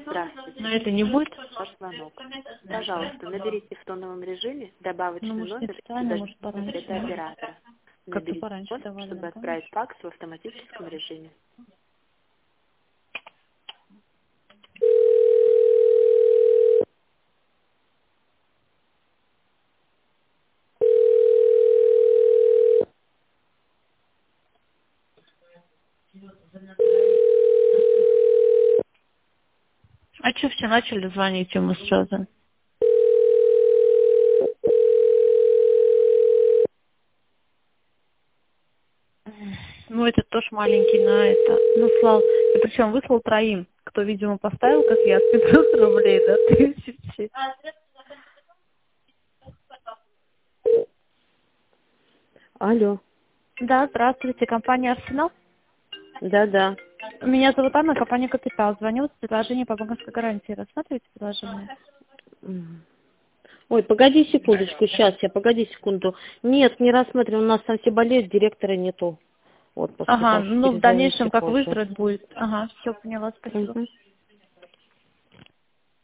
Здравствуйте. Но это не будет? Ваш звонок. Пожалуйста, наберите в тоновом режиме добавочный Ну, может, не номер и специально, может, дождитесь пораньше. ответа оператора. Как-то Наберите пораньше код, давали, чтобы да, отправить помнишь? факс в автоматическом режиме. А что все начали звонить ему сразу? Ну, это тоже маленький на это. Ну, слал. И причем выслал троим. Кто, видимо, поставил, как я, 500 рублей, да, 1000. Алло. Да, здравствуйте, компания «Арсенал». Да-да. Меня зовут Анна, компания «Капитал». Звоню с предложением по банковской гарантии. Рассматриваете предложение? Ой, погоди секундочку, сейчас погоди секунду. Нет, не рассматриваем, у нас там все болеют, директора нету в отпуске, Ага, так что ну, в перезвоните дальнейшем, как позже. выздоровеет, будет. Ага, все, поняла, спасибо. Мгм.